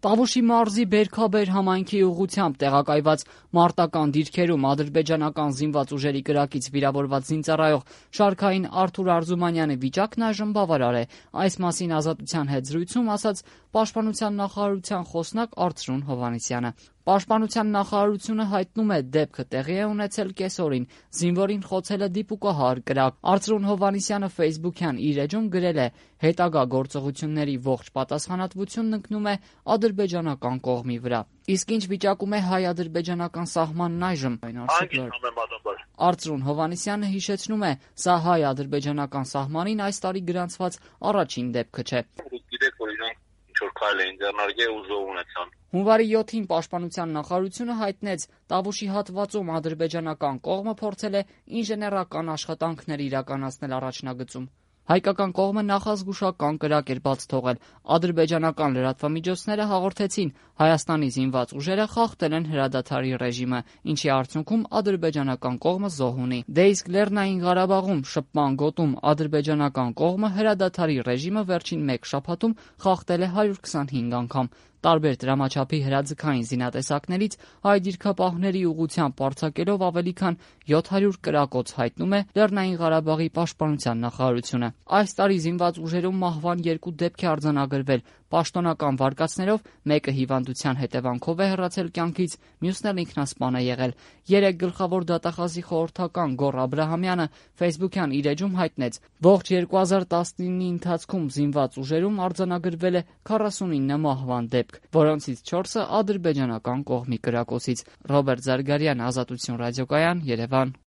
Տավուշի մարզի Բերքաբեր համայնքի ուղղությամբ տեղակայված մարտական դիրքերում ադրբեջանական զինված ուժերի կրակից վիրավորված զինծառայող շարքային Արթուր Արզումանյանի վիճակն այժմ բավարար է։ Այս մասին Ազատության հետ զրույցում ասաց Պաշտպանության նախարարության խոսնակ Արծրուն Հովհաննիսյանը։ Պաշտպանության նախարարությունը հայտնում է, դեպքը տեղի է ունեցել կեսօրին, զինվորին խոցել է դիպուկահար կրակ։ Արծրուն Հովհաննիսյանը Facebook-յան իր էջում գրել է. հետագա գործողությունների ողջ պատասխանատվությունն ընկնում է ադրբեջանական կողմի վրա։ Իսկ ինչ վիճակում է հայ-ադրբեջանական սահմանն այժմ։ Արծրուն Հովհաննիսյանը հիշեցնում է, սա հայ-ադրբեջանական սահմանին այս տարի գրանցված առաջին դեպքը չէ։ Հունվարի 7-ին Պաշտպանության նախարարությունը հայտնեց, Տավուշի հատվածում ադրբեջանական կողմը փորձել է ինժեներական աշխատանքներ իրականացնել առաջնագծում։ Հայկական կողմը նախազգուշական կրակ էր բաց թողել։ Ադրբեջանական լրատվամիջոցները հաղորդեցին, Հայաստանի զինված ուժերը խախտել են հրադադարի ռեժիմը, ինչի արդյունքում ադրբեջանական կողմը զոհ ունի։ Դե իսկ Լեռնային Ղարաբաղում շփման գոտում ադրբեջանական կողմը հրադադարի ռեժիմը վերջին 1 շաբաթում խախտել է 125 անգամ։ Տարբեր դրամաչափի հրաձգային զինատեսակներից հայ դիրքապահների ուղղությամբ արձակելով ավելի քան 700 կրակոց, հայտնում է Լեռնային Ղարաբաղի պաշտպանության նախարարությունը։ Այս տարի զինված ուժերում մահվան 2 դեպք է արձանագրվել։ Պաշտոնական վարկածներով մեկը հիվանդության հետևանքով է հեռացել կյանքից, մյուսն էլ ինքնասպան է եղել։ 3 գլխավոր դատախազի խորհրդական Գոռ Աբրահամյանը Facebook-յան իր էջում հայտնեց, ողջ 2019-ի ընթացքում զինված ուժերում արձանագրվել է 49 մահվան դեպք, որոնցից 4-ը ադրբեջանական կողմի կրակոցից։ Ռոբերտ Զարգարյան, Ազատություն ռադիոկայան, Երևան։